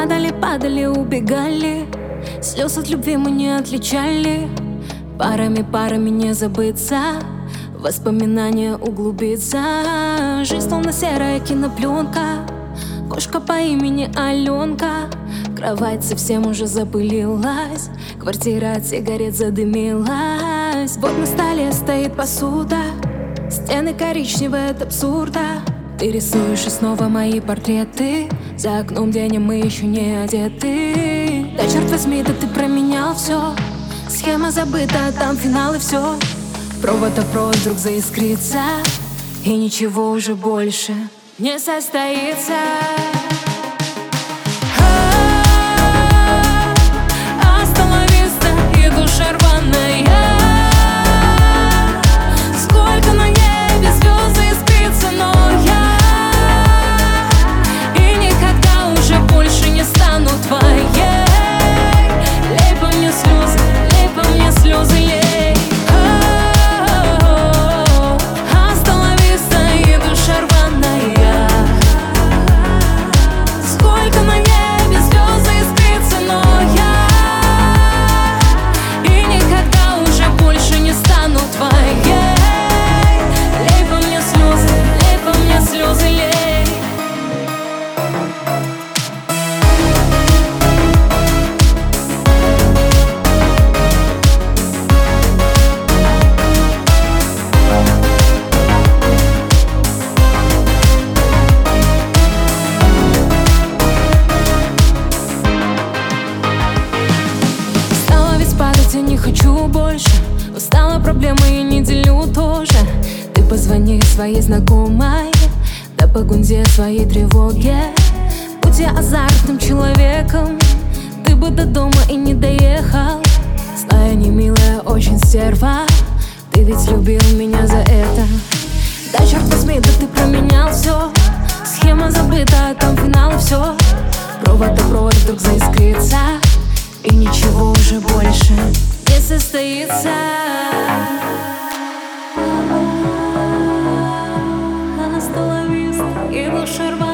Падали, падали, убегали, слез от любви мы не отличали. Парами не забыться, воспоминания углубиться. Жизнь словно серая кинопленка, кошка по имени Аленка. Кровать совсем уже запылилась, квартира от сигарет задымилась. Вот на столе стоит посуда, стены коричневые от абсурда. Ты рисуешь и снова мои портреты, за окном день, а мы еще не одеты. Да черт возьми, да ты променял все, схема забыта, а там финал и все. Провод вдруг заискрится, и ничего уже больше не состоится. Я не хочу больше, устала проблемы и не делю тоже. Ты позвони своей знакомой, да погунди своей тревоге. Будь я азартным человеком, ты бы до дома и не доехал. Злая, не милая, очень стерва, ты ведь любил меня за это. Да черт возьми, да ты променял все, схема забыта, а там финал и все. Провод вдруг заискрится, и ничего уже больше не состоится. Hasta la vista, и душа рваная.